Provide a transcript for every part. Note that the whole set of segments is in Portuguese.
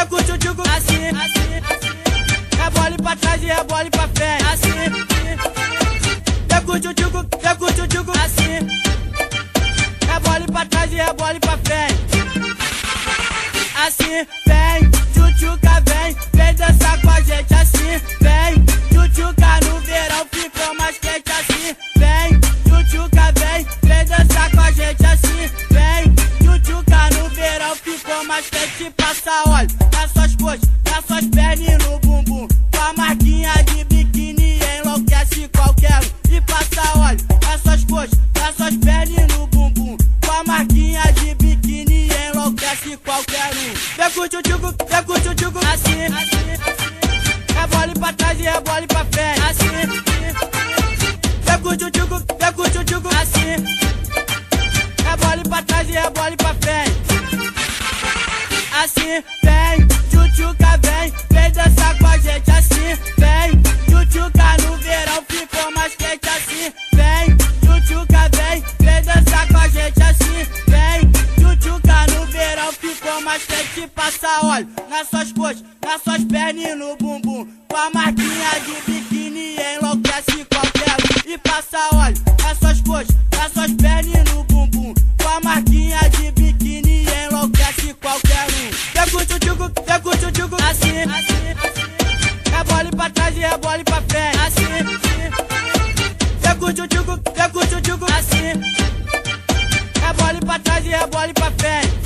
com o tchutchuco assim, rebole pra trás e rebole pra frente, assim. Vem com o tchutchuco assim, rebole pra trás e rebole pra frente, assim. Vem, tchutchuca, vem dançar com a gente assim. Vem, tchutchuca, no verão ficou mais quente assim. Vem, tchutchuca, vem dançar com a gente assim. Vem, tchutchuca, no verão ficou mais quente. Passa óleo nas suas coxas, nas suas pernas e no bumbum, com a marquinha de biquíni enlouquece qualquer um. E passa óleo nas suas coxas, nas suas pernas e no bumbum, com a marquinha de biquíni enlouquece qualquer um. Vem com o tchutchuco assim, rebole pra trás e rebole pra frente, assim. Vem com o tchutchuco assim, rebole pra trás e rebole pra frente, assim. Vem, tchutchuca, vem dançar com a gente assim. Vem, tchutchuca, no verão ficou mais quente assim. Vem, tchutchuca, vem dançar com a gente assim. Vem, tchutchuca, no verão ficou mais quente. Passa óleo nas suas coxas, nas suas pernas e no bumbum, com a marquinha de biquíni enlouquece qualquer um. E passa óleo nas suas coxas, nas suas pernas e no bumbum, com a marquinha de biquíni enlouquece qualquer um. Vem com o tchutchuco assim, rebole pra trás e rebole pra frente, assim. Vem com o tchutchuco assim, rebole pra trás e rebole pra frente.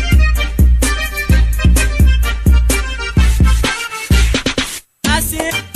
Assim.